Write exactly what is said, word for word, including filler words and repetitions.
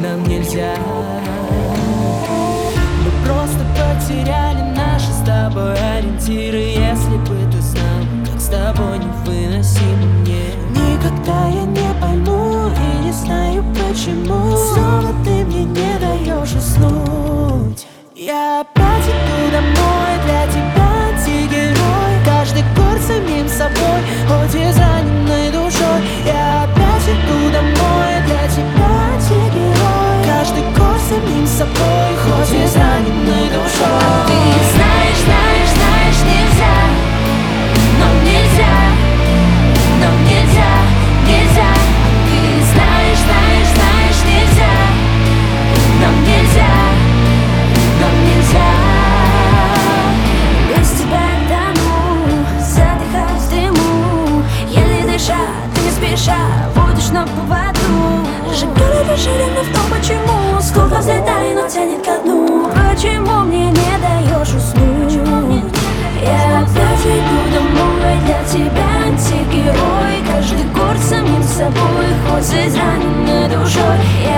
нам нельзя. Мы просто потеряли наши с тобой ориентиры. Если бы ты знал, как с тобой невыносимо мне. Никогда я не пойму и не знаю почему снова ты мне не даешь уснуть. Я опять иду домой, для тебя антигерой. Каждый год самим собой, хоть и раненной душой. Я опять иду домой, для тебя антигерой. Каждый год самим собой, хоть и раненной душой. Ты знаешь, знаешь, знаешь, нельзя. Нам нельзя, нам нельзя, нельзя. Ты знаешь, знаешь, знаешь, нельзя. Нам нельзя, нам нельзя. Без тебя тону, задыхаюсь в дыму. Еле дыша, ты не спеша, водишь на поводу. Сжигали дышали, но в том почему сколько взлетали, но тянет ко дну. Почему мне не даешь уснуть? Я опять иду домой, для тебя антигерой. Каждый год самим собой, хоть с израненной душой. Я